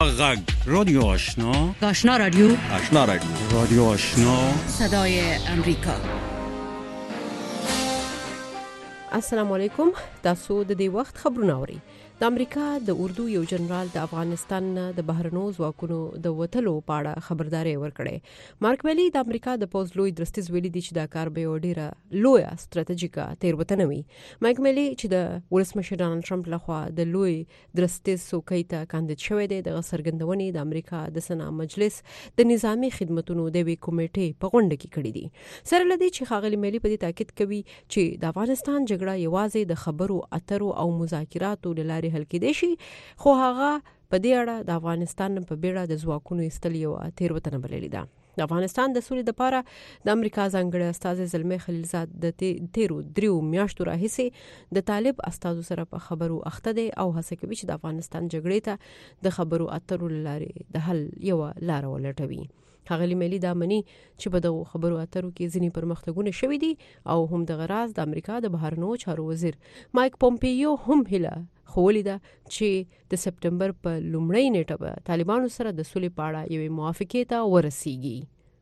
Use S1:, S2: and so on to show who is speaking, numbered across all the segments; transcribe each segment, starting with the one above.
S1: غږ رادیو آشنا،
S2: آشنا رادیو،
S1: آشنا رادیو، رادیو آشنا،
S2: صدای امریکا.
S3: السلام علیکم. تاسو د دې وخت خبرونه اورئ. د امریکا د اردو یو جنرال د افغانستان د بهرنو ځواکونو د وټلو په اړه خبرداري ورکړې. مارک ویلي د امریکا د پوز لوی درستیز ویلي دي چې دا کار به ډیره لوی ستراتیژیکه تیروتنه وي. مارک ویلي چې د ولسمشر ډانلډ ټرمپ لخوا د لوی درستیز څوکۍ ته کاندید شوی دی د څرګندونې د امریکا د سنا مجلس د نظامی خدماتو د وی کمیټې په غونډه کې کړې دي. سره لدی چې خاغلی ملي په دې تاکید کوي چې د افغانستان جګړه یوازې د خبرو اترو او مذاکراتو لارې حل کېدای شي، خو هغه په دې اړه د افغانستان په بیړه د ځواکونو ایستل یو تیروتنه بللې ده. د افغانستان د سولې لپاره د امریکا ځانګړي استازي زلمي خلیلزاد د تیرو 3 میاشتو راهیسې د طالب استازو سره په خبرو اخته دي او هڅه کوي چې د افغانستان جګړې ته د خبرو اترو لارې د حل یو لار ولټوي. هغه ملي دا مني چې په دغه خبرو اترو کې ځینې پرمختګونه شوي دي او هم د غراز د امریکا د بهرنیو چارو وزیر مایک پومپیو هم هله خولي ده چې د سپټمبر په لومړۍ نیټه به طالبانو سره د سولې په اړه یوې موافقې ته ورسیږي.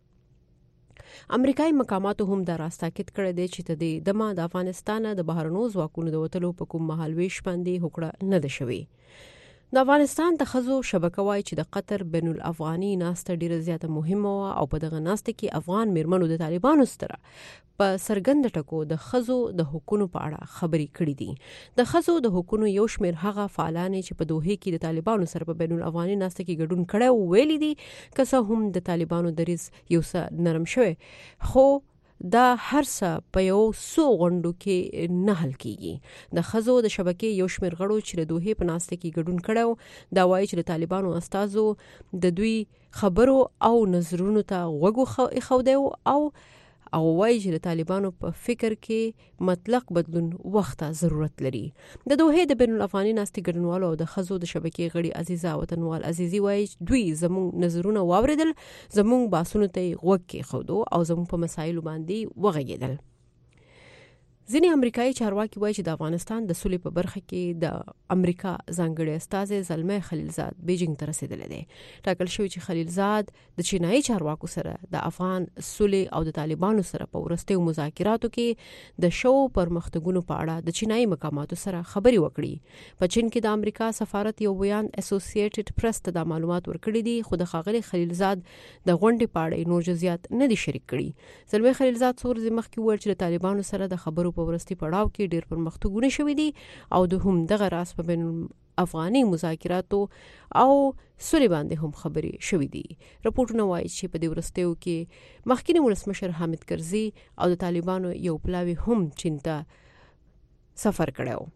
S3: امریکایي مقاماتو هم دا راستاکید کړی دی چې د دمه د افغانستان د بهرنیو ځواکونو د وټلو په کوم مهالويش باندې هوکړه نه ده شوې. د افغانستان د خزو شبکه وایي چې د قطر بین الافغاني ناسته ډیره زیاته مهمه او په دغه ناسته کې افغان میرمنو د طالبانو سره په سرګند ټکو د خزو د حقوقو په اړه خبرې کړې دي. د خزو د حقوقو یو شمېر هغه فعالان چې په دوحه کې د طالبانو سره په بین الافغاني ناسته کې ګډون کړي ویلي دي که څه هم د طالبانو دریز یو څه نرم شوی، خو دا هر څه په یو څو غونډو کې نه حل کیږي. د خزو د شبکې یو شمېر غړو چې د دوحه په ناسته کې ګډون کړي دا وایي چې د طالبانو استازو د دوی خبرو او نظرونو ته غوږ ایښودی او وایي چې د طالبانو په فکر کې مطلق بدلون وخت ضرورت لري. د دوحه د بین الافغاني ناستې ګډونوالو او د خزو د شبکې غړي عزیزه وطنوال عزیزي وایي دوی زموږ نظرونه واوریدل، زموږ باسونو ته غوږ کېښودو او زموږ په مسایلو باندې وغږېدل. ځینې امریکایي چارواکي وایي چې د افغانستان د سولې په برخه کې د امریکا ځانګړي استازي زلمي خلیلزاد بیجینګ ته رسیدلی دی. ټاکل شوی چې خلیلزاد د چینایي چارواکو سره د افغان سولې او د طالبانو سره په وروستیو مذاکراتو کې د شو پرمختګونو په اړه د چینایي مقاماتو سره خبرې وکړي. په چین کې د امریکا سفارت یو بیان اسوسییټډ پریس ته د معلومات ورکړي دي، خو د ښاغلي خلیلزاد د غونډې په اړه نور جزئیات نه دي شریک کړي. زلمي خلیلزاد څو ورځې مخکې وویل چې د طالبانو سره د خبرو په ورستي پړاو کې ډېر پرمختګونه شوي دي او د هم دغه راس په بین افغاني مذاکراتو او سولې باندې هم خبرې شوي دي. رپورټونه وایي چې په دې ورستیو کې مخکینی ولسمشر حامد کرزي او د طالبانو یو پلاوی هم چین ته سفر کړی.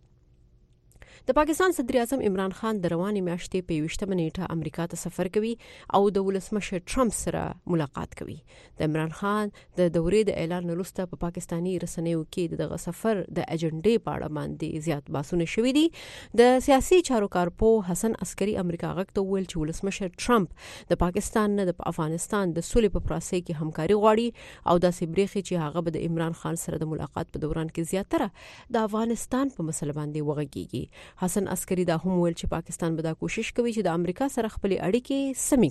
S3: د پاکستان صدر اعظم عمران خان د رواني میاشتې په 28 نیټه امریکا ته سفر کوي او د ولسمشر ټرمپ سره ملاقات کوي. د عمران خان د دورې د اعلان وروسته په پاکستاني رسنیو کې دغه سفر د اجنډې په اړه باندې زیات بحثونه شوي دي. د سیاسي چارو کارپو حسن عسکري امریکا غږ ته ویل چې ولسمشر ټرمپ د پاکستان نه د افغانستان د سولې په پروسه کې همکاري غواړي او داسې بریخي چې هغه به د عمران خان سره د ملاقات په دوران کې زیاتره د افغانستان په مسله باندې وغږیږي. حسن عسکری دا هم ویل چې پاکستان به دا کوشش کوي چې د امریکا سره خپل اړیکې سمې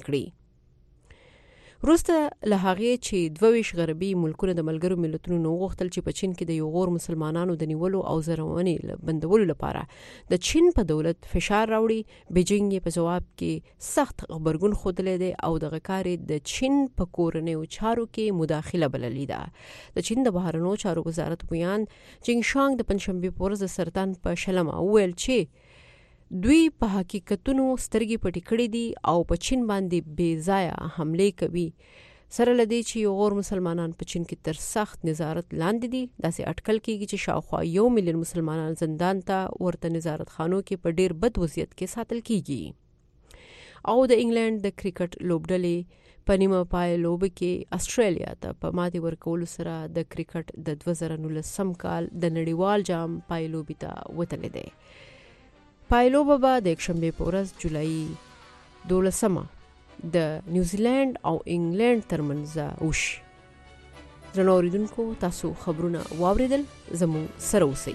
S3: کړي. وروسته له هغې چې 22 غربي ملکونه د ملګرو ملتونو نو غوښتل چې په چین کې د یو غور مسلمانانو د نیولو او زرونې بندولو لپاره د چین په دولت فشار راوړي، بیجینګ یې په جواب کې سخت غبرګون ښودلی دی او دغه کار د چین په کورنیو چارو کې مداخله بللې ده. د چین د بهرنیو چارو وزارت بیان جینګ شانګ د پنځشنبې په ورځ د سرطان په شلمه وویل چې دوی په حقیقتونو سترګې پټې کړې دي او په چین باندې بې ځایه حملې کوي. سره لدی چې یو غور مسلمانان په چین کې تر سخت نظارت لاندې دي. داسې اټکل کېږي چې شاوخوا 1 ملیون مسلمانان زندان ته ورته نظارت خانو کې په ډیر بد وضعیت کې ساتل کېږي. او د انګلند د کرکټ لوبډلې په نیمه پای لوب کې استرالیا ته په ماتې ورکولو سره د کرکټ د 2019 کال د نړیوال جام پای لوب ته وتلی دی. پایلوبه به د یکشنبې په ورځ جولای 12 د نیوزیلند او انګلند ترمنځ وشي. درنو اوریدونکو، تاسو خبرونه واوریدل، زموږ سره اوسئ.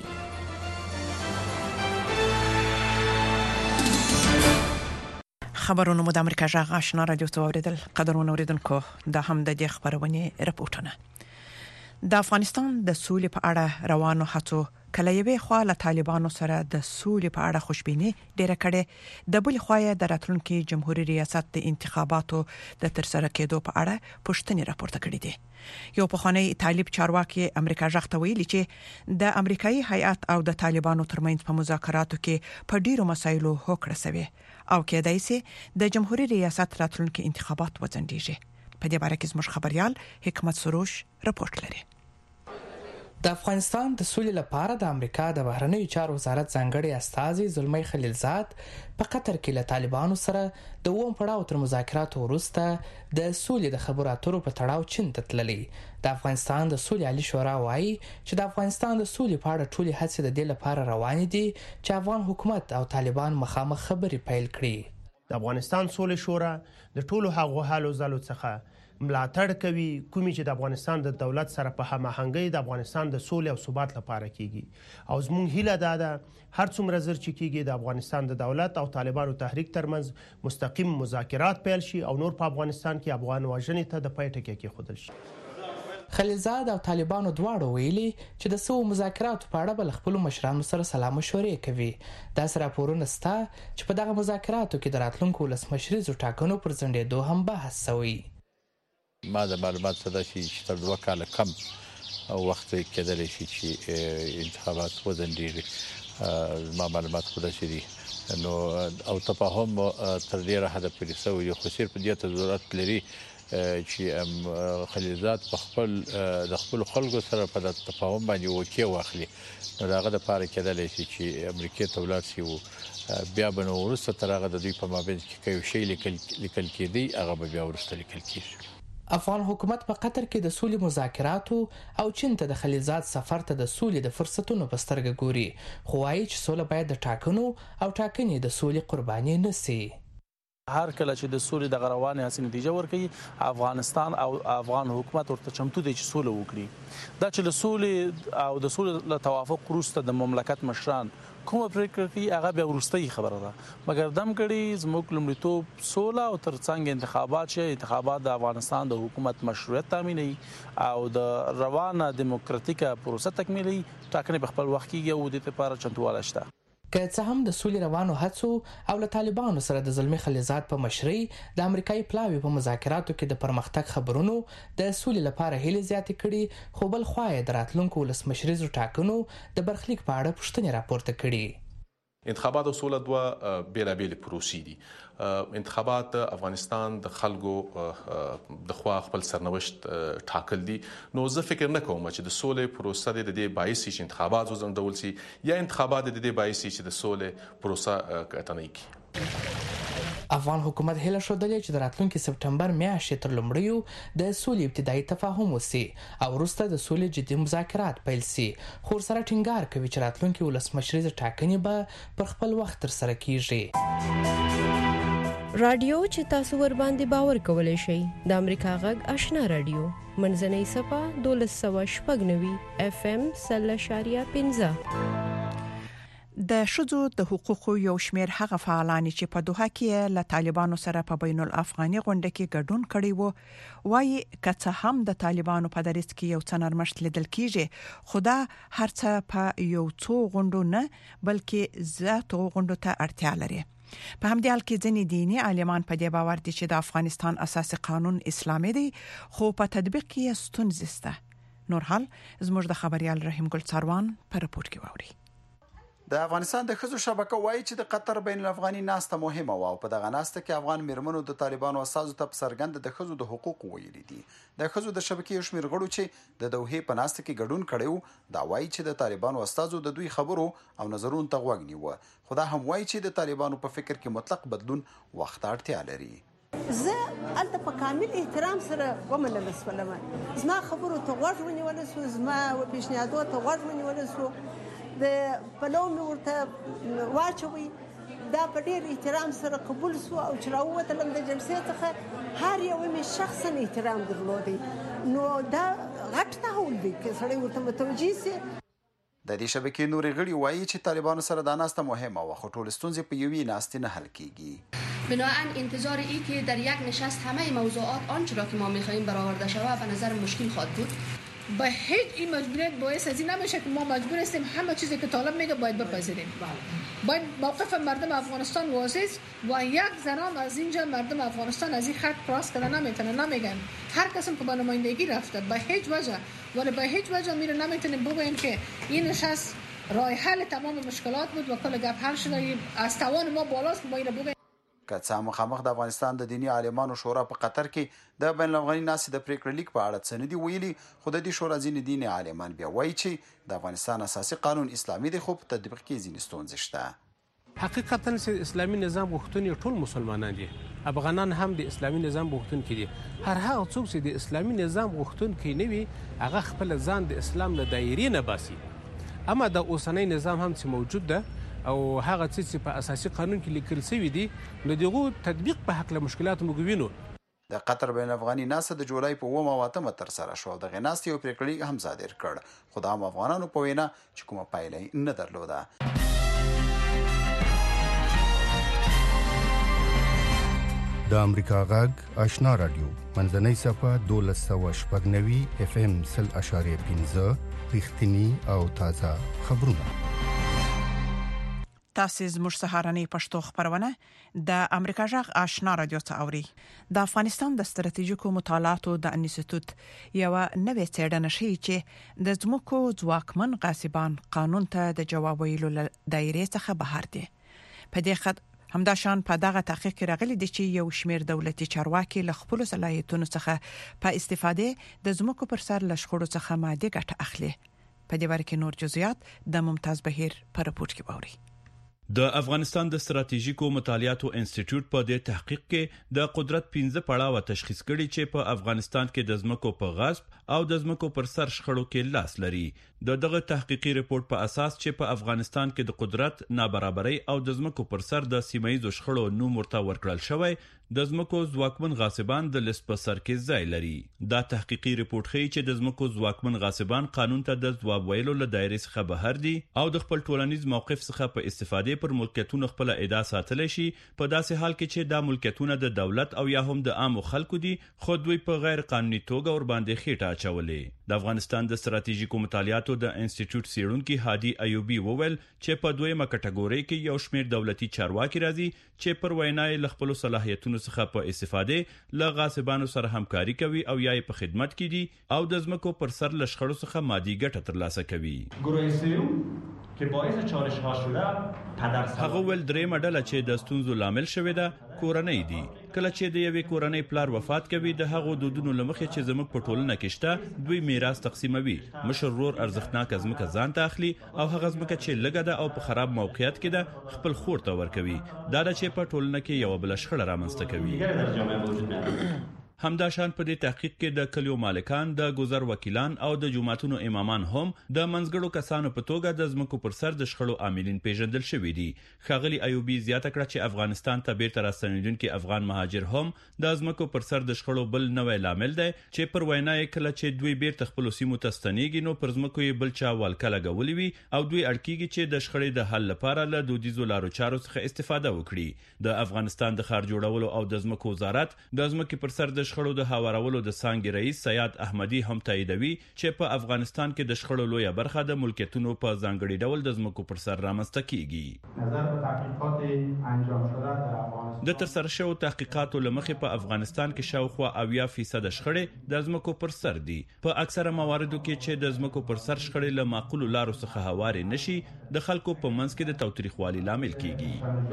S4: خبرونه مو د امریکا جغ آشنا رادیو ته اوریدل قدرونه اوریدونکو د هم د دې خبرونه رپورټونه د افغانستان د سولې په اړه روانو هڅو کله یوې خوا له طالبانو سره د سولې په اړه خوشبيني ډیره کړې د بل خوا د راتلونکي جمهوریت ریاست د انتخاباتو د ترسره کېدو په اړه پوښتنې راپورته کړې دي یو پخوانی طالب چارواکي امریکا جغ ته ویلي چې د امریکایي هیئات او د طالبانو ترمنځ په مذاکراتو کې په ډیرو مسایلو هوکړه شوه او کېدای شي د جمهوریت ریاست راتلونکي انتخابات وځنډیږي په دې باره کې زموږ خبريال حکمت سروش رپورټ لري
S5: د افغانستان د سولې لپاره د امریکا د بهرنیو چارو وزارت ځانګړي استازي زلمی خلیلزاد په قطر کې له طالبانو سره د اوم پړاو تر مذاکراتو وروسته د سولې د خبرو اترو په تړاو چین ته تللی د افغانستان د سولې عالی شورا وایي چې د افغانستان د سولې په اړه ټولې هڅې د دې لپاره روانې دي چې افغان حکومت او طالبان مخامخ خبرې پیل کړي
S6: د افغانستان سولې شورا د ټولو هغو حالو زلو څخه ملاتړ کوي کومي چې د افغانستان د دولت سره په هماهنګۍ د افغانستان د سولې او ثبات لپاره کیږي او زموږ هیله ده هر څومره زر چې کیږي د افغانستان د دولت او طالبانو تحریک ترمنځ مستقیم مذاکرات پیل شي او نور په افغانستان کې افغان وژنې ته د پای ټکی کېښودل شي
S5: خلیلزاد او طالبانو دواړو ویلي چې د سو مذاکراتو په اړه بل خپل مشرانو سره سلا مشورې کوي دا سره راپورونه ستا چې په دغه مذاکراتو کې د راتلونکو ولسمشریزو ټاکنو پر ځنډېدو هم بحث شوی
S7: ما د معلومات څخه چې تر 2 کال کم وخت کېدلی شي چې انتخابات وځنډیږي ما معلومات خو د شری نو او تفاهم تر ډیره حد پورې سوی خو صرف دې ته ضرورت لري چې خلیلزاد د خپل خلکو سره په تفاهم باندې وکي واخلي نو داغه د پاره کېدلی شي چې امریکا ته ولاړ شي او بیا به نو ورسته تر هغه د دوی په مابین کې کوم شی لیکل کېدی هغه به بیا ورسته لیکل کېږي
S5: افغان حکومت په قطر کې د سولې مذاکراتو او چین ته د خلیلزاد سفر ته د سولې د فرصتونو په سترګه ګوري خو وايي چې سوله باید د ټاکنو او ټاکنې د سولې قرباني نه سي
S8: هر کله چې د سولې د غروانې هڅې نتیجه ورکړي افغانستان او افغان حکومت ورته چمتو دي چې سوله وکړي دا چې له سولې او د سولې له توافق وروسته د مملکت مشران کومه پریکړه کوي هغه به ورستۍ خبره ده مګر دم کړي زموږ لومړیتوب سوله او ترڅنګ انتخابات چې انتخابات د افغانستان د حکومت مشروعیت تامینوي او د روانه دیموکراتیکه پروسه تکمیلي ټاکنې په خپل وخت کې یو د لپاره چمتواله شته
S5: که څه هم د سولې روانو هڅو او له طالبانو سره د زلمی خلیلزاد په مشرۍ د امریکایي پلاوي په مذاکراتو کې د پرمختګ خبرونو د سولې لپاره هلې زیاتې کړي خو بل خوا یې د راتلونکو ولسمشریزو ټاکنو د برخلیک په اړه پوښتنې راپورته کړي
S9: انتخابات او سوله دوه بیلابیل پروسې دي انتخابات افغانستان د خلکو د خوا خپل سرنوشت ټاکل دي نو زه فکر نه کوم چې د سولې پروسه د دې باعث چې انتخابات وځنډول شي یا انتخابات د دې باعث چې د سولې پروسه کټنۍ کی
S5: افغان حکومت هله شودلې چې د راتلونکي سپټمبر میاشتې تر لومړیو د سولې ابتدایي تفاهم وسی او وروسته د سولې جدي مذاکرات پیل شي خو سره ټینګار کوي چې راتلونکي ولسمشریزه ټاکنې به پر خپل وخت تر سره کیږي
S3: رادیو چې تاسو ور باندې باور کولای شئ د امریکا غږ آشنا رادیو منځنۍ صفه 1290 FM 0.15
S4: د شذو د حقوقو یو شمېر هغه فعالان چې په دوحه کې له طالبانو سره په بین الافغاني غونډه کې ګډون کړی وو وايي کڅه هم د طالبانو په دریس کې یو څه نرمښت لیدل کیږي خدا هرڅه په یو څو غونډو نه بلکې زیاتو غونډو ته اړتیا لري په همدې حال کې ځینې دیني عالمان په دې باور دي چې د افغانستان اساسي قانون اسلامي دی خو په تطبیق کې ستونزې شته نور حال زموږ د خبريال رحیم ګل څاروان په رپورت کې ووري
S10: د افغانستان د خزو شبکه وایي چې د قطر بین الافغاني ناسته مهمه و او په دغه ناسته کې افغان میرمنو د طالبانو اساسو ته سرګند د خزو د حقوقو ویلي دي د خزو د شبکې شمیر غړو چې د دوحه په ناسته کې ګډون کړیو دا وایي چې د طالبانو اساسو د دوی خبرو او نظرونو ته غوږ نیو خو دا هم وایي چې د طالبانو په فکر کې مطلق بدلون وخت اړتیا لري
S11: زه الته په کامل احترام سره ومنل سولم زما خبرو ته غوږ ونیول سو زما پیشنهادات ته غوږ ونیول سو د پلوم ورته واچوي دا په ډېر احترام سره قبول سو او چې راووتلم د جلسې څخه هر یو مې شخصا احترام درلودي نو دا غټ تحول دی چې سړی ورته متوجي سي
S10: د دې شبکې نورې غړي وایي چې طالبانو سره د ناسته مهمه و خو ټول ستونزې په یوې ناستې نه حل کیږي
S12: بنابراین انتظار ای که در یک نشست همه موضوعات آنچه را که ما می‌خواهیم برآورده شود به نظر مشکل خواهد بود.
S13: به هیچ این مجبوریت باعث از این نمیشه که ما مجبور هستیم همه چیزی که طالب میگه باید بپذیریم. باید موقف مردم افغانستان واضح است و یک زنان از اینجا مردم افغانستان از این خط کراس کردن نمیگن. هر کسی که به نمایندگی رفته به هیچ وجه ولی به هیچ وجه میره نمیتونیم بگیم که این نشست راه حل تمام مشکلات بود و کل گپ حل شده از توان ما بالاست که باید بگیم.
S10: که څه مخامخ د افغانستان د دینی عالمانو شورا په قطر کې د بین الافغاني ناستې د پریکړې لیک په اړه څه نه دي ویلي، خو د دې شورا ځینې دیني عالمان بیا وایي چې د افغانستان اساسي قانون اسلامي دی خو په تطبیق کې ځینې ستونزې شته.
S14: حقیقتا اسلامي نظام غوښتونکي ټول مسلمانان دي، افغانان هم د اسلامي نظام غوښتونکي دي. هر هغه څوک چې د اسلامي نظام غوښتونکي نه وي هغه خپل ځان د اسلام له دایرې نه باسي. اما د اوسنۍ نظام هم چې موجود ده او هغه څه چې په اساسي قانون کې لیکل شوی دي نو دغه تطبیق په حق له مشکلات موږ وینو.
S10: د قطر بین افغاني ناسه د جولای په 8 تر سره شو. د غناستي او پریکړې هم صادر کړ، خو د عام افغانانو په وینا چې کومه پایله نه درلوده.
S15: د امریکا غږ آشنا رادیو منځنۍ صفه 1290 FM 0.5 رښتینی او تازه خبرونه.
S4: تاسو زموږ سهارنۍ پښتو خبرونه د امریکا غږ آشنا رادیو ته اوري. د افغانستان د ستراتیژیکو مطالعاتو د انسټیټیوټ یو نوې څېړنه ښیي چې د ځمکو ځواکمن غاصبان قانون ته د جواب ویلو دایره څخه بهر دي. په دې خاطر همداشان په دغه تحقیق کې راغلي دي چې یو شمېر دولتي چارواکي له خپل صلاحیتونو څخه په استفاده د ځمکو پر سر لشخړو څخه مادي ګټه اخلي. په دې باره کې نور جزئیات د ممتاز بهیر په رپورت کې باوري.
S16: د افغانستان د ستراتیژیکو مطالعاتو انسټیټیوټ په دې تحقیق کې د قدرت 15 پړاوه تشخیص کړي چې په افغانستان کې د ځمکو په غصب او د ځمکو پر سر شخړو کې لاس لري. دغه تحقیقي ریپورت په اساس چې په افغانستان کې د قدرت نابرابرۍ او د ځمکو پر سر د سیمایي شخړو نوم ورته ورکړل شوی، د ځمکو ځواکمن غاصبان د لیست په سر کې ځای لري. دا تحقیقي ریپورت ښیي چې د ځمکو ځواکمن غاصبان قانون ته د ځواب ویلو له دایرې څخه بهر دي او د خپل ټولنیز موقف څخه په استفادې پر ملکیتونو خپل ادعا ساتلی شي، په داسې حال کې چې دا ملکیتونه د دولت او یا هم د عامو خلکو دي خو دوی په غیر قانوني توګه ور باندې خېټه اچولې. د افغانستان د ستراتیژیکو مطالعاتو د انسټیټیوټ څېړونکي هادي ایوبي وویل چې په دویمه کټګورۍ کې یو شمېر دولتي چارواکي راځي چې پر وینا یې له خپلو صلاحیتونو څخه په استفاده له غاصبانو سره همکاري کوي او یا په خدمت کې دي او د ځمکو پر سر له شخړو څخه مادي ګټه ترلاسه کوي. هغه ول درېمه ډله چې د ستونزو لامل شوې ده کورنۍ دي. کله چې د یوې کورنۍ پلار وفات کوي د هغو دودونو لمخې چې زموږ په ټولنه کې شته دوی میراث تقسیموي. مشر ورور ارزښتناک ځمکه ځان ته اخلي او هغه ځمکه چې لږه ده او په خراب موقعیت کې ده خپل خور ته ورکوي. دا چې په ټولنه کې یو بل شخړه رامنځته کوي. همداشان په دې تحقیق کې د کلیو مالکان، د گذر وکیلان او د جماعتونو امامان هم د منځګړو کسانو په توګه د ځمکو پر سر د شخړو عاملین پیژندل شوي دي. ښاغلي ایوبي زیاته کړه چې افغانستان ته بیرته راستنیدونکي افغان مهاجر هم د ځمکو پر سر د شخړو بل نوی لامل دی چې پر وینا یې کله چې دوی بیرته خپل سیمو ته ستنیږي نو پر ځمکو یې بل چا والکه لګولې وي او دوی اړکیږي چې د شخړې د حل لپاره له دودیزو لارو چارو څخه استفاده وکړي. د افغانستان د ښار جوړولو او د ځمکو وزارت د ځمکې پر سر د شخړو د هوارولو د څانګې رئیس سیاد احمدي هم تاییدوي چې په افغانستان کې د شخړو لویه برخه د ملکیتونو په ځانګړي ډول د ځمکو پر سر رامنځته کیږي. د ترسره شوو تحقیقاتو له مخې په افغانستان کې شاوخوا 80% شخړې د ځمکو پر سر دي. په اکثره مواردو کې چې د ځمکو پر سر شخړې له معقولو لارو څخه هوارې نشي د خلکو په منځ کې د تاوتریخوالي لامل کیږي.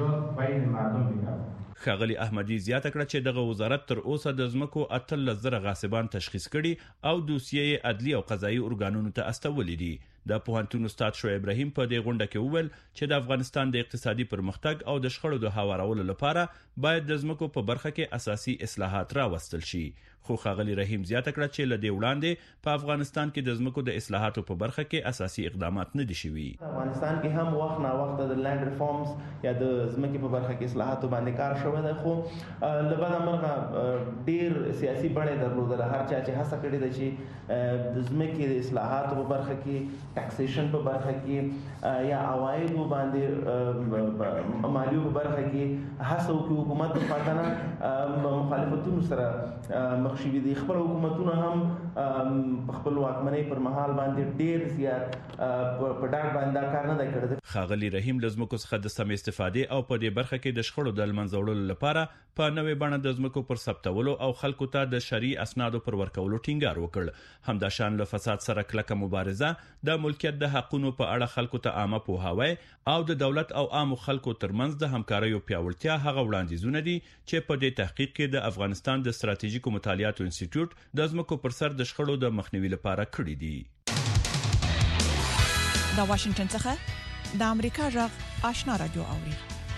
S16: ښاغلي احمدي زیاته کړه چې دغه وزارت تر اوسه د ځمکو 13,000 غاصبان تشخیص کړي او دوسیې عدلي او قضایي ارګانونو ته استولې دي. د پوهنتون استاد شعیب ابراهیم په دې غونډه کې وویل چې د افغانستان د اقتصادي پرمختګ او د شخړو د هوارولو لپاره باید د ځمکو په برخه کې اساسي اصلاحات راوستل شي. خو ښاغلي رحیم زیاته کړه چې له دې وړاندې په افغانستان کې د ځمکو د اصلاحاتو په برخه کې اساسي اقدامات نه دي شوي.
S17: افغانستان کې هم وخت نا وخت د لینډ ریفارمز یا د ځمکې په برخه کې اصلاحاتو باندې کار شوی دی، خو لبنه مرغه ډیر سیاسي بڼه درلوده. هر چا چې هڅه کړې ده چې د ځمکې د اصلاحاتو په برخه کې، ټاکسیشن په برخه کې یا عوایدو باندې مالیو په برخه کې هڅه وکړي، حکومت په پاتانه مخالفتونو سره مخ شوي دي. خپل حکومتونه هم خپل واکمنۍ پر مهال باندې ډیر زیات په ډاډ باندې کار نه کړی.
S16: ښاغلي رحیم له ځمکو څخه د سمې استفادې او په دې برخه کې د شخړو د له منځه وړلو لپاره په نوې بڼه د ځمکو پر ثبتولو او خلکو ته د شرعي اسنادو پر ورکولو ټینګار وکړ. همداشان له فساد سره کلکه مبارزه، د ملکیت د حقونو په اړه خلکو ته عامه پوهاوی او د دولت او عامو خلکو ترمنځ د همکاریو پیاوړتیا هغه وړاندیزونه دي چې په دې تحقیق کې د افغانستان د ستراتیژیکو مطالعاتو انسټیټیوټ د ځمکو پر سر د شخړو د مخنیوي لپاره کړی دي.
S4: د واشنگټن څخه د امریکا غږ آشنا رادیو اوري.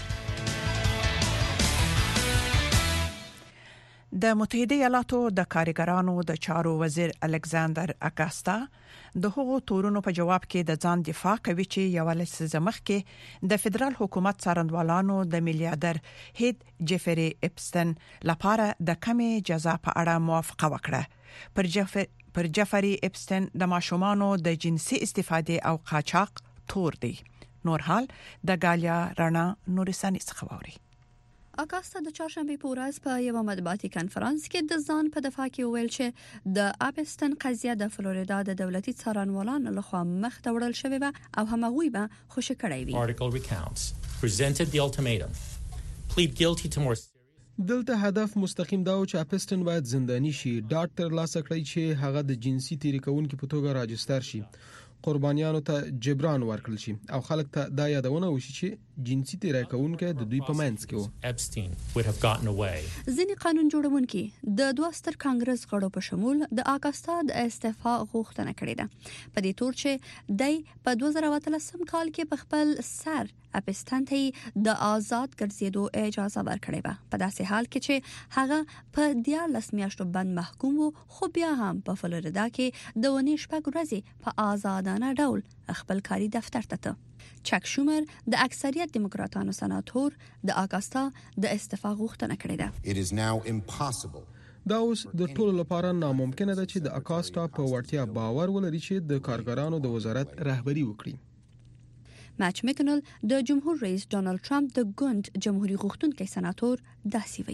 S4: د متحده ایالاتو د کارګرانو د چارو وزیر الکساندر اګاستا د هغو تورونو په جواب کې د ځان دفاع کوي چې یو لسیزه مخکې د فدرال حکومت څارنوالانو د میلیارډر هید جیفری اپستن لپاره د کمې جزا په اړه موافقه وکړه. پر جیفری اپستن د ماشومانو د جنسي استفادې او قاچاق تور دی. نور حال د غالیا رانا نورسانی څخه ووري.
S18: اګاستا د چهارشنبه په ورځ په یو مطبوعاتي کانفرنس کې د ځان په دفاع کې ویل چې د اپستن قضیه د فلوریدا د دولتي څارنوالانو لخوا مخ ته وړل شوې و او همغوی به خوشی کړی وي.
S19: Article recounts presented the ultimatum plead guilty to more.
S20: دلته هدف مستقیم دا و چې اپستن باید زندانی شي، ډاکټر لاسه کړی چې هغه د جنسي تیری کوونکو په توګه راجستر شي، قربانیانو ته جبران ورکړل شي او خلک ته دا یادونه وشي چې جنسي تیری کوونکو د دوی په منځ کې وو.
S19: Epstein would have gotten away.
S18: ځینې قانون جوړونکي د دوه ستر کانګرس غړو په شمول د اګاستا د استعفا غوښتنه کړې ده په دې تور چې دای په 2013 کال کې په خپل سر اپستن ته د آزاد ګرځېدو اجازه ورکړې و، په داسې حال کې چې هغه په 14 میاشتو بند محکوم وو، خو بیا هم په فلوریدا کې د 19 ورځې په آزادانه ډول خپل کاري دفتر ته. چک شومر د اکثریت دیموکراتانو سناتور د اګاستا د استعفا غوښتنه کړې ده.
S21: It is now impossible.
S20: دا اوس د ټولو لپاره ناممکن ده چې د اګاستا په وړتیا باور ولري چې د کارګرانو د وزارت رهبری وکړي.
S18: ماچ میکنل د جمهور رئیس ډونالد ټرمپ د ګوند جمهوریت غوښتونکي سناتور داسې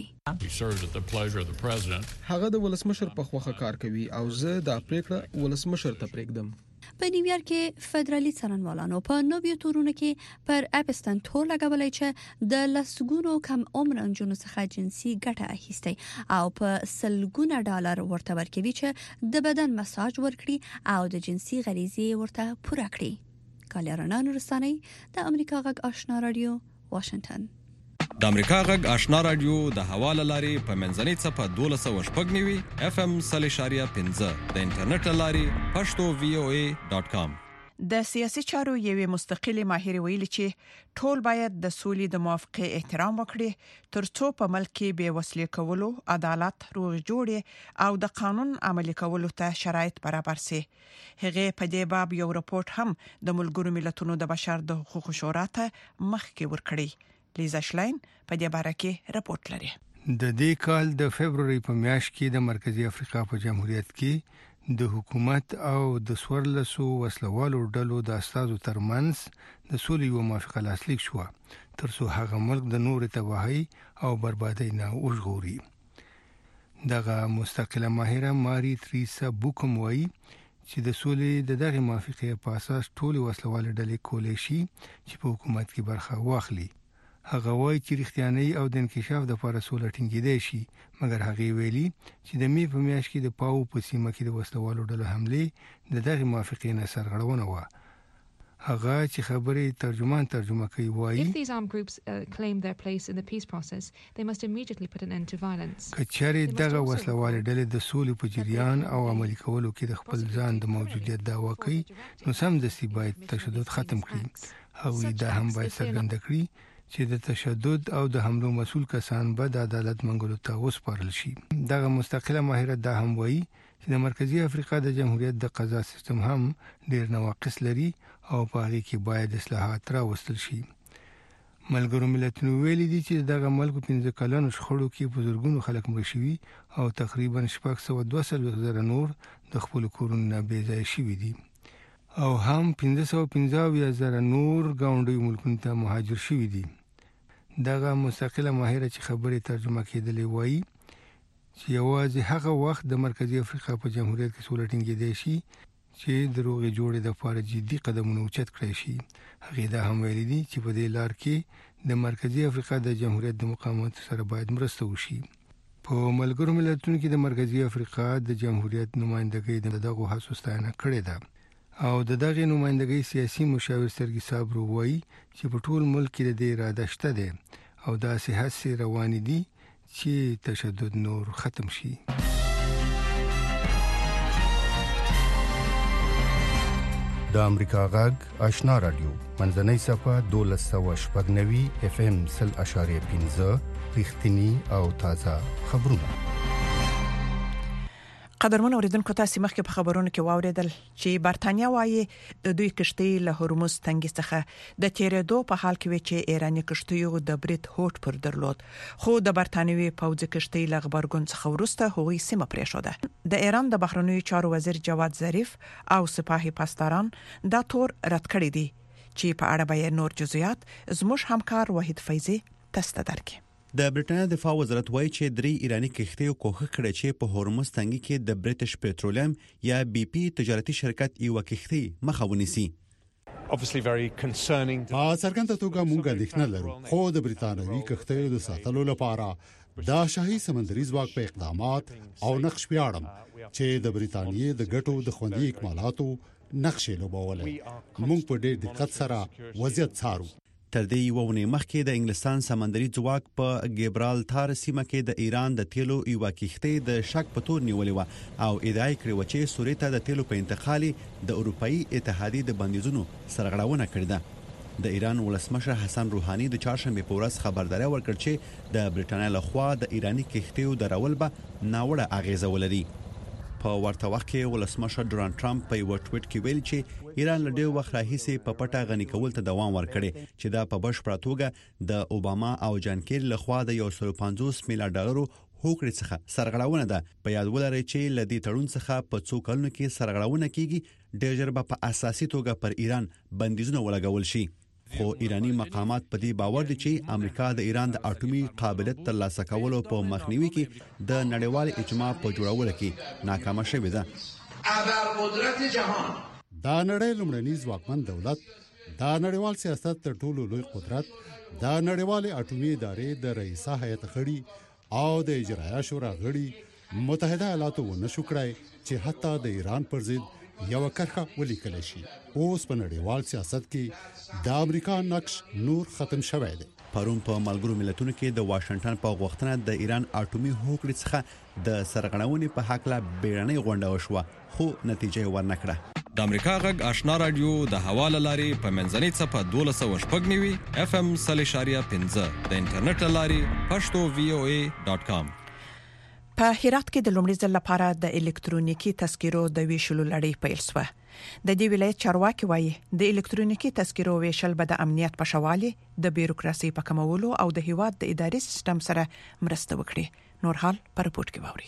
S18: وی.
S20: هغه د ولسمشر په خوخه کار کوي او زه د پریکړه ولسمشر ته پریږدم.
S18: په نیویارک کې فدرالي څارنوالانو په نویو تورونو کې پر اپستن تور لګولای چې د لسګونو کم عمر انجونو څخه جنسي ګټه اخیسته او په سلګونه ډالر ورته ورکوي چې د بدن مساج ورکړي او د جنسي غریزې ورته پوره کړي. کالیرنا نورستاني د امریکا غږ آشنا رادیو واشنگټن.
S22: د امریکا غږ آشنا رادیو د حواله لاري په منځنۍ صفه 1290 اف ام 3.15 د انټرنیټ لاري pashto.voa.com.
S4: د سیاسي چارو یوې مستقلې ماهر ویلي چې ټول باید د سولې د موافقې احترام وکړي ترڅو په ملک کې بې وسلې کولو، عدالت، روغ جوړې او د قانون عملي کولو ته شرایط برابر شي. هغه په دې باب یو راپورټ هم د ملګرو ملتونو د بشر د حقوقو شورا ته مخکې ورکړی. لیزا شلاین په دې باره کې راپورټ لري.
S15: د دې کال د فبرवरी په میاشت کې د مرکزی افریقا په جمهوریت کې د حکومت او د سورلسو وسلوالو ډلو د استازو ترمنځ د سولې یو موافقه لاسلیک شو ترڅو هغه ملک د نور تباہي او بربادي نه وژغوري. دغه مستقله ماهره ماري تریسا بوکم وایي چې د سولې د دغه موافقه په اساس ټول وسلوال ډلې کولای شي چې په حکومت کې برخه واخلي. هغه وایي چې رښتیاني او د انکشاف د لپاره سوله ټینګېدای شي، مګر هغه ویلي چې د می په میاشت کې د پاو په سیمه کې د وسلوالو ډلو حمله د دغه موافقې نه سرغړونه و. هغه چې خبرې ترجمه کوي وایي
S23: If these armed groups claim their place in the peace process, they must immediately put an end to violence.
S15: کچاري دغه وسلوال ډلې د سولې په جریان او عملي کولو کې د خپل ځان د موجودیت دعوا کوي، نو سم د سی باید تشدد ختم کړي. هغه دا هم باید څرګند کړي چې د تشدد او د حملو مسول کسان به د عدالت منګولو ته وسپارل شي. دغه مستقله ماهره دا هم وایي چې د مرکزی افریقا د جمهوریت د قضا سیستم هم ډیر نواقص لري او په هغه کې باید اصلاحات راوستل شي. ملګرو ملتونو ویلي دي چې دغه ملک 15 کلونو شخړو کې په زورګونو خلک مړ شوي او تقریبا 622,000 نور د خپل کورونو بې ځای شوي دي او هم 515,000 نور ګاونډي ملکونو ته مهاجر شوي دي. دغه مستقله ماهره چې خبرې ترجمه کېدلې وایي چې یوازې هغه وخت د مرکزی افریقا په جمهوریت کې سوله ټینګېدای شي چې د روغې جوړې د لپاره جدي قدمونه اوچت کړی شي. هغه دا هم ویلي دي چې په دې لار کې د مرکزی افریقا د جمهوریت د مقاومت سره باید مرسته وشي. په ملګرو ملتونو کې د مرکزی افریقا د جمهوریت نمائندګۍ دغه هڅو ستاینه کړې ده او دغه نمائندګۍ سیاسي مشاور سرګي صابر وایي چې په ټول ملک کې د اراده شته ده او دا سیاسي روان دي چې تشدد نور ختم شي.
S1: د امریکا غږ آشنا رادیو منځنۍ صفه 1290 FM 0.5 رښتینی او تازه خبرونه.
S4: قدرمن اوریدونکو تاسو مخکې په خبرونو کې واوریدل چې برتانیا وايي د دوی کشتۍ له هرمز تنګي څخه د تیرېدو په حال کې چې ایراني کشتیو د بریټ هوټ پر درلود خو د برتانیوي پوځ کشتۍ له غبرګون څخه وروسته هغوی سیمه پریښوده. د ایران د بهرنیو چارو وزیر جواد ظریف او سپاهي پاسداران دا تور رد کړی دي چې په اړه به نور جزئیات زموږ همکار وحید فیضی تاسو ته درکړي.
S2: د برټانیا دفاع وزارت وایي چې درې ایرانی کښتیو کوښښ کړی چې په هرمز تنګي کې د بریټیش پټرولیم یا بي پي تجارتي شرکت یو کښتۍ مخه ونیسي.
S21: څرګنده توګه موږ اندېښنه لرو خو د برتانیوي کښتیو د ساتلو لپاره دا شاهي سمندري ځواک په اقدامات او نقش پیاړم چې د برتانیې د ګټو د خوندي اکمالاتو نقشې لوبولې. موږ په ډېر دقت سره وضعیت څارو.
S2: تر دې یو ونې مخکې د انګلستان سمندري ځواک په ګیبرالتار سیمه کې د ایران د تیلو یو کښتۍ د شک په تور نیولې و او ادعا کړې و چې سوریې ته د تیلو په انتقال د اروپאי اتحادیې د بندیزونو سرغړونه کړې ده. د ایران ولسمشر حسن روحاني د چهارشنبه په ورځ خبرداري ورکړه چې د برټانیا لخوا د ایرانی کښتیو درول به ناوړه اغیزه ولري. په ورته وخت کې ولسمشر ډونالد ټرمپ په یو ټویټ کې ویل چې ایران له ډېر وخت راهیسې په پټه غني کول ته دوام ورکړي چې دا په بشپړه توګه د اوباما او جان کیری لخوا د 150 میلیارډ ډالرو هوکړې څخه سرغړونه ده. په یاد ولرئ چې ل دې تړون څخه په څو کلونو کې سرغړونه کیږي ډېر ژر په اساسي توګه پر ایران بندیزونه ولګول شي. خو ایرانی مقامات په دې باور دي چې امریکا د ایران د اټومي قابلیت ترلاسه کولو په مخنیوي کې د نړیوال اجماع په جوړولو کې ناکامه شوې ده.
S21: ابرقدرت جهان دا نړۍ لومړنی ځواکمن دولت، دا نړیوال سیاست تر ټولو لوی قدرت، دا نړیوال اټومي ادارې د رئیسه هیئت غړي او د اجرایه شورا غړي متحده ایالاتو ونشو کړای چې حتی د ایران پر ضد یو کرخه ولیکل شي. اوس په نړیوال سیاست کې د امریکا نقش نور ختم شوی دی.
S2: پرون په ملګرو ملتونو کې د واشنگټن په غوښتنه د ایران اټومي هوکړې څخه د سرغړونې په حق لا بیړنۍ غونډه وشوه خو نتیجه ورنکړه.
S22: د امریکا غږ آشنا رادیو د حواله لاري په منځنۍ صفه 1290 FM 0.5 د انټرنیټ لاري pashto.voa.com.
S4: په هرات کې د لومړي ځل لپاره د الکترونیکي تذکرو د ویشلو لړۍ پیل شوه. د دې ولایت چارواکي وایي د الکترونیکي تذکرو ویشل به د امنیت په شوالي د بیروکراسي په کمولو او د هیواد د اداري سیستم سره مرسته وکړي. نور حال پر رپورت کې ووري.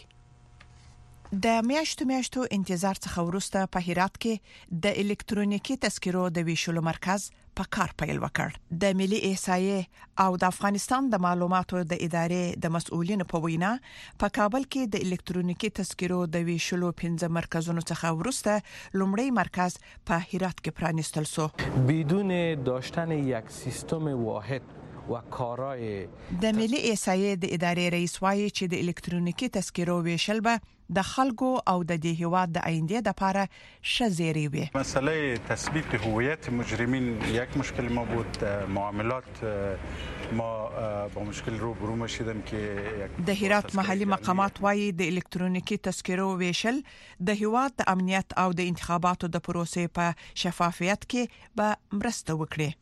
S4: د میاشتو انتظار څخه وروسته په هرات کې د الکترونیکي تذکرو د ویشلو مرکز په کار پیل وکړ. د ملي احصایې او د افغانستان د معلوماتو د ادارې د مسؤلینو په وینا په کابل کې د الکترونیکي تذکرو د ویشلو 15 مرکزونو څخه وروسته لومړی مرکز په هرات کې پرانیستل شو.
S24: بدون داشتن یک سیستم واحد و کارای
S4: د ملي احصایې د ادارې رئیس وایي چې د الکترونیکي تذکرو ویشل به د خلکو او د دې هیواد د آینده لپاره شزيري وي.
S25: مسئله تثبیت هویت مجرمین یک مشکل ما بود. معاملات ما با مشکل روبرو شدیم که
S4: د هرات محلي مقامات وایي د الکترونیکي تذکرو ویشل د هیواد د امنیت او د انتخاباتو د پروسې په شفافیت کې به مرسته وکړي.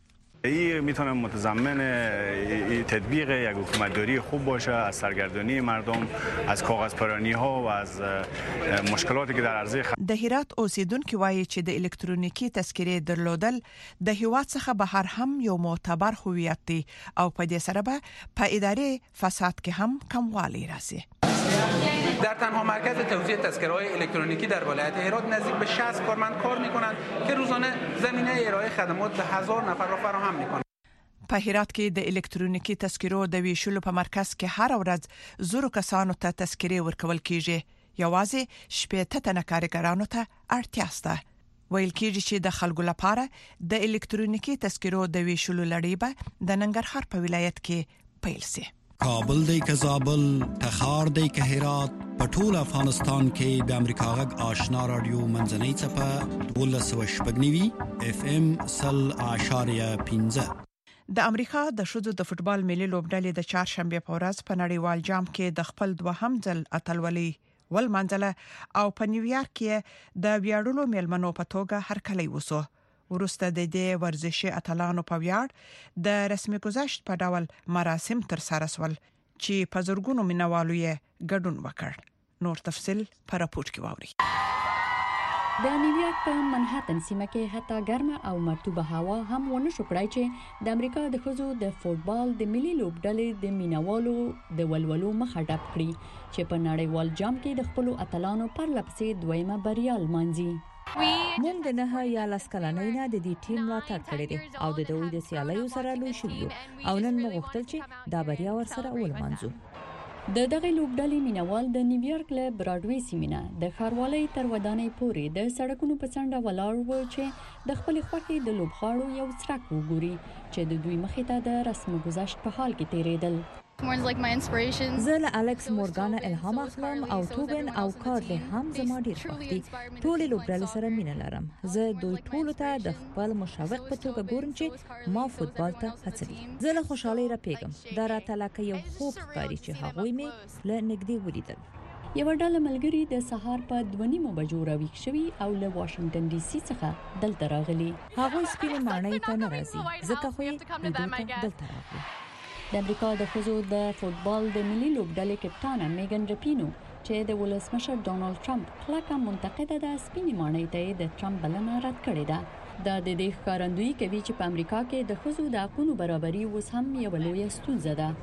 S5: این میتونه متضمن تطبیق یک حکومتداری خوب باشه، از سرگردانی مردم، از کاغذ پرانی ها و از مشکلاتی که در عرضه
S4: د هرات اوسیدونکو وایي چې د الکترونیکی تذکرې درلودل د هیواد څخه بهر هم یو معتبر هویت دی او په دې سره به په اداري فساد کې هم کموالی راسي.
S6: در تنها مرکز توزیع تذکره‌های الکترونیکی در ولایت هرات نزدیک به 60 کارمند کار می‌کنند که روزانه زمینه ارائه خدمات به 1000 نفر را فراهم می‌کنند.
S4: په هرات کې د الکترونیکی تذکرو د ویشلو په مرکز کې هر ورځ زورو کسانو ته تذکرې ورکول کیږي. یوازې شپږ تنه کارګرانو ته اړتیا شته. ویل کېږي چې د خلکو لپاره د الکترونیکی تذکرو د ویشلو لړۍ به د ننګرهار په ولایت کې پیل شي.
S7: کابل دی که زابل، تخار دی که هرات، په ټول افغانستان کې د امریکا غږ آشنا رادیو منځنۍ څپه 12.9 FM 100.15.
S4: د امریکا د شوزو د فوتبال ملي لوبډلې د چهارشنبه په ورځ په نړیوال جام کې د خپل دوهم ځل اتلولي ولمنځله او په نیویارک کې د ویاړلو میلمنو په توګه هرکلی وسو. ورسته د دې ورزشي اتلانو په ویاړ د رسمي گذشت په ډول مراسم تر سره شول چې په زرګونو مینوالو یې ګډون وکړ. نور تفصيل په راپور کې واوري.
S8: د نیویارک په منهټن سیمه کې حتی ګرمه او مرطوبه هوا هم ونه شو کړای چې د امریکا د ښځو د فوتبال د ملي لوبډلې د مینوالو د ولولو مخه ډب کړي چې په نړیوال جام کې د خپل اتلانو پر لپسې دویمه بریا لمانځي.
S9: موږ د نه یا لاسکلانۍ نه د دې ټیم ملاتړ کړی دی او د دوی د سیالیو سره لوي شو او نن موږ غوښتل چې دا بریا ورسره ولمانځو.
S8: د دغه لوبډلې مینوال د نیویارک له براډوي سیمینه د ښاروالۍ تر ودانۍ پورې د سړکونو په څنډه ولاړ و چې د خپل خوښې د لوبغاړو یو څرک وګوري چې د دوی مخې ته د رسم گذشت په حال کې تیرېدل.
S9: زه له الکس مورګان الهام اخلم او توبن او کارل هم زما ډیر خوښ دي. ټول لوبډلې سره مینه لرم. زه دوی ټول ته د خپل مشوق په توګه ګورم چې ما فوتبال ته هڅوي. زه له خوشحالۍ راپیږم. دا راته لکه یو خوب ښکاري چې هغوی مې له نږدې ولیدل.
S8: یو ډله ملګری د سهار په 2:30 بجو راویښ شوي او له واشنگټن ډي سي څخه دلته راغلي.
S9: هغوی سپینې ماڼۍ ته نه راځي ځکه خو یې دلته راغلي.
S8: د امریکا د ښځو د فوتبال د ملي لوبډلې کپټانه میګن رپینو چې د ولسمشر ډونالد ټرمپ کلکه منتقده ده سپینې ماڼۍ ته د ټرمپ بلنه رد کړې ده. دا د دې ښکارندوی کوي چې په امریکا کې د ښځو د حقوقو برابري اوس هم یو لوی ستونزه ده.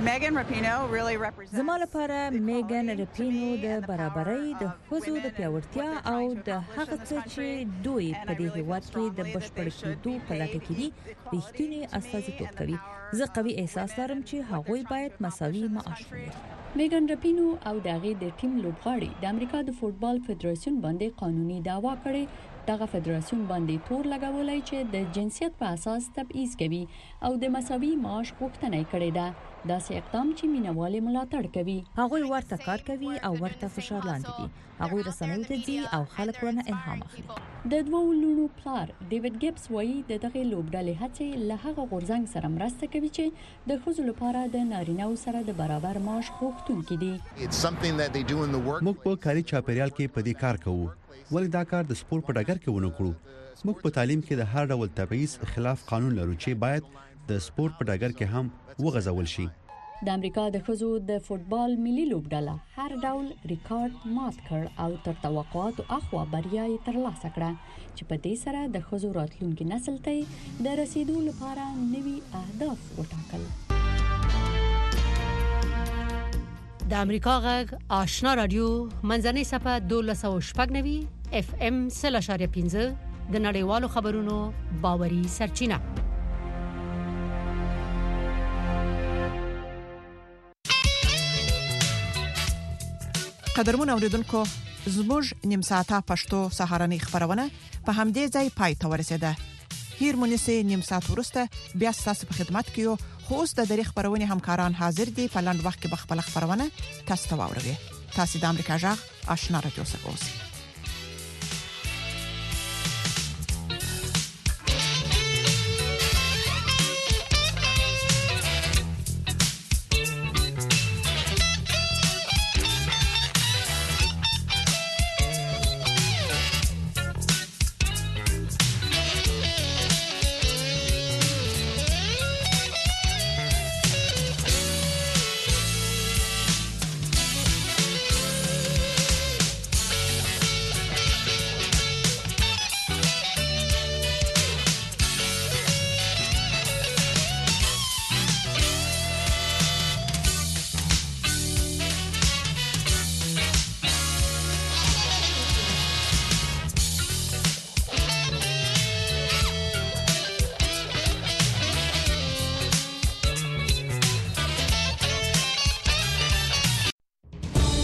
S9: زما لپاره میګن رپینو د برابرۍ د ښځو د پیاوړتیا او د هغه څه چې دوی په دې هیواد کې د بشپړ کېدو په لټه کې دي رښتینی استازیتوب کوي. زه قوي احساس لرم چې هغوی باید مساوي معاش ولري.
S8: میګن رپینو او دغه د ټیم لوبغاړي د امریکا د فوتبال فدراسیون باندې قانوني دعوا کړې. دغه فدراسیون باندې تور لګولای چې د جنسیت په اساس تبعیض کوي او د مساوي معاش غوښتنه کړې ده. دا سه اقدام چې مینوالي ملاتړ کوي.
S9: هغوی ورته کار کوي او ورته فشار لاندې دي. هغوی رسنیو ته ځي او خلک ورنه الهام اخلي.
S8: د دوه لونو پلار ډیوډ ګیبس وایي د دغه لوبډلې هڅې له هغه غورځنګ سره مرسته کوي چې د ښځو لپاره د نارینه‌و سره د برابر معاش غوښتونکي دي.
S2: موږ په کاري چاپیریال کې په دې کار کوو. ولې دا کار د سپورت په ډګر کې ونه کړو؟ موږ په تعلیم کې د هر ډول تبعیض خلاف قانون لرو چې باید د سپورت په ډګر کې هم وغځول شي.
S8: د امریکا د ښځو د فوتبال ملي لوبډله هر ډول ریکارډ مات کړ او تر توقعاتو اخوا بریا یې ترلاسه کړه چې په دې سره د ښځو راتلونکي نسل ته د رسیدو لپاره نوي اهداف وټاکل.
S3: د امریکا غږ آشنا رادیو منځنۍ صفه 12.9 FM 0.15 د نړیوالو خبرونو باوري سرچینه.
S4: قدرمن اوریدونکو زموږ نیم ساعته پښتو سهارنۍ خبرونه په همدې ځای پای ته ورسیده. هیر مونږه نیم ساعت ورسته بیا تاسو په خدمت کې یو خو اوس د دری خبرونه همکاران حاضر دي په لاند وخت کې بخپل خبرونه تاسو ته واوروي. تاسو د امریکا غږ آشنا رادیو څخه اوسئ.